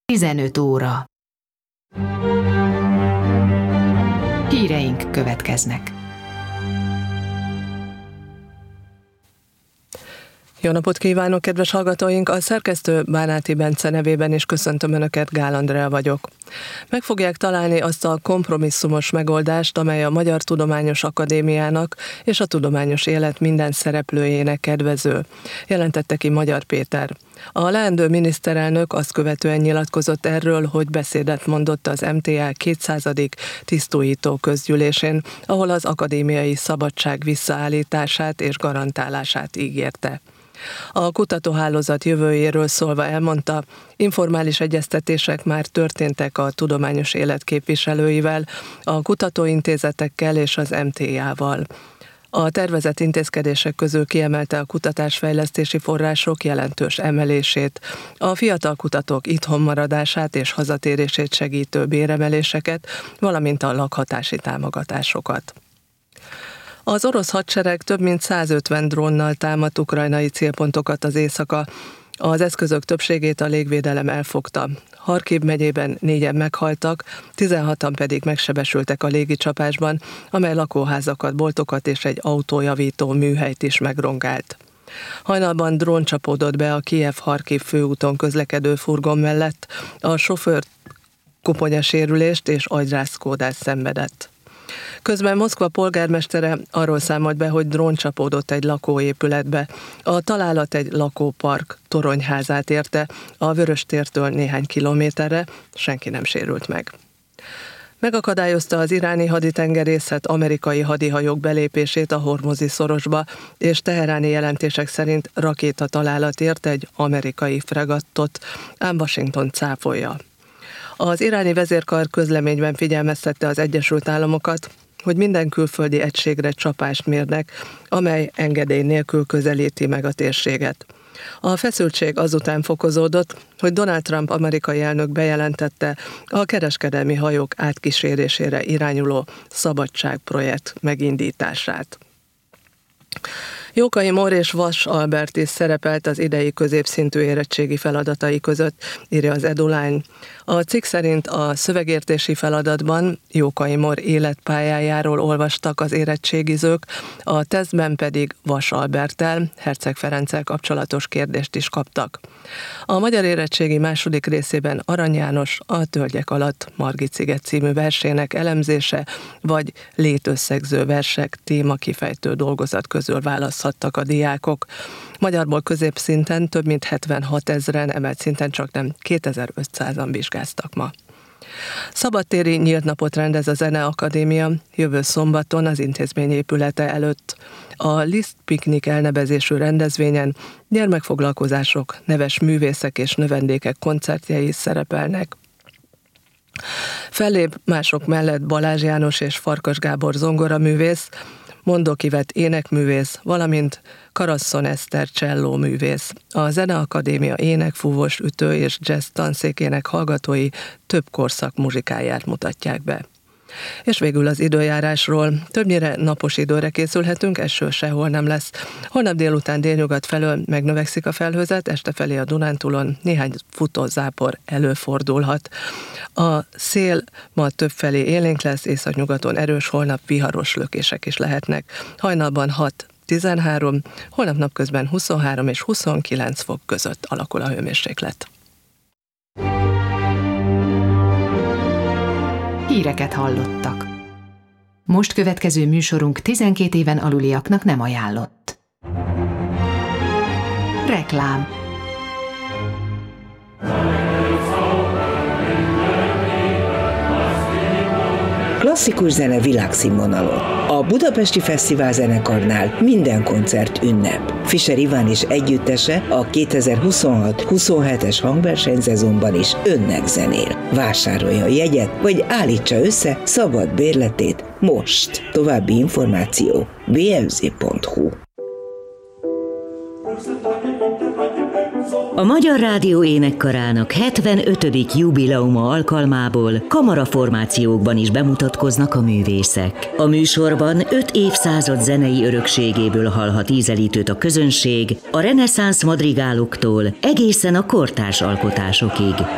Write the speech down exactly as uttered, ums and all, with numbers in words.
tizenöt óra. Híreink következnek. Jó napot kívánok, kedves hallgatóink! A szerkesztő Bánáti Bence nevében is köszöntöm Önöket, Gál Andrea vagyok. Meg fogják találni azt a kompromisszumos megoldást, amely a Magyar Tudományos Akadémiának és a tudományos élet minden szereplőjének kedvező, jelentette ki Magyar Péter. A leendő miniszterelnök azt követően nyilatkozott erről, hogy beszédet mondott az em té á kétszázadik tisztújító közgyűlésén, ahol az akadémiai szabadság visszaállítását és garantálását ígérte. A kutatóhálózat jövőjéről szólva elmondta, informális egyeztetések már történtek a tudományos élet képviselőivel, a kutatóintézetekkel és az em té á-val. A tervezett intézkedések közül kiemelte a kutatásfejlesztési források jelentős emelését, a fiatal kutatók itthon maradását és hazatérését segítő béremeléseket, valamint a lakhatási támogatásokat. Az orosz hadsereg több mint százötven drónnal támadt ukrajnai célpontokat az éjszaka. Az eszközök többségét a légvédelem elfogta. Harkiv megyében négyen meghaltak, tizenhatan pedig megsebesültek a légicsapásban, amely lakóházakat, boltokat és egy autójavító műhelyt is megrongált. Hajnalban drón csapódott be a Kijev-Harkiv főúton közlekedő furgon mellett, a sofőr koponyasérülést és agyrázkódást szenvedett. Közben Moszkva polgármestere arról számolt be, hogy drón csapódott egy lakóépületbe. A találat egy lakópark toronyházát érte, a Vöröstértől néhány kilométerre, senki nem sérült meg. Megakadályozta az iráni haditengerészet amerikai hadihajók belépését a Hormuzi szorosba, és teheráni jelentések szerint rakéta találat ért egy amerikai fregattot, ám Washington cáfolja. Az iráni vezérkar közleményben figyelmeztette az Egyesült Államokat, hogy minden külföldi egységre csapást mérnek, amely engedély nélkül közelíti meg a térséget. A feszültség azután fokozódott, hogy Donald Trump amerikai elnök bejelentette a kereskedelmi hajók átkísérésére irányuló szabadságprojekt megindítását. Jókai Mór és Vas Albert is szerepelt az idei középszintű érettségi feladatai között, írja az EduLine. A cikk szerint a szövegértési feladatban Jókai Mór életpályájáról olvastak az érettségizők, a tesztben pedig Vas Alberttel, Herceg Ferenccel kapcsolatos kérdést is kaptak. A magyar érettségi második részében Arany János a Tölgyek alatt Margit-sziget című versének elemzése, vagy létösszegző versek témakifejtő dolgozat közül választhattak a diákok. Magyarból középszinten több mint hetvenhat ezren, emelt szinten csaknem kétezer-ötszázan vizsgáztak ma. Szabadtéri nyílt napot rendez a Zeneakadémia jövő szombaton az intézmény épülete előtt. A Liszt Piknik elnevezésű rendezvényen gyermekfoglalkozások, neves művészek és növendékek koncertjei is szerepelnek. Fellép mások mellett Balázs János és Farkas Gábor zongoraművész, Mondok Ivett énekművész, valamint Karasszon Eszter csellóművész. A Zeneakadémia énekfúvós, ütő és jazz tanszékének hallgatói több korszak muzsikáját mutatják be. És végül az időjárásról. Többnyire napos időre készülhetünk, eső sehol nem lesz. Holnap délután délnyugat felől megnövekszik a felhőzet, este felé a Dunántúlon néhány futózápor előfordulhat. A szél ma többfelé élénk lesz, északnyugaton erős, holnap viharos lökések is lehetnek. Hajnalban hat tizenhárom, holnap napközben huszonhárom és huszonkilenc fok között alakul a hőmérséklet. Híreket hallottak. Most következő műsorunk tizenkét éven aluliaknak nem ajánlott. Reklám. Klasszikus zene világszínvonalon. A Budapesti Fesztivál Zenekarnál minden koncert ünnep. Fischer Iván és együttese a kétezer-huszonhat huszonhetes hangversenyszezonban is önnek zenél. Vásárolja a jegyet, vagy állítsa össze szabad bérletét most. További információ bé em zé pont hu. A Magyar Rádió Énekkarának hetvenötödik jubileuma alkalmából kamaraformációkban is bemutatkoznak a művészek. A műsorban öt évszázad zenei örökségéből hallhat ízelítőt a közönség, a reneszánsz madrigáloktól egészen a kortárs alkotásokig.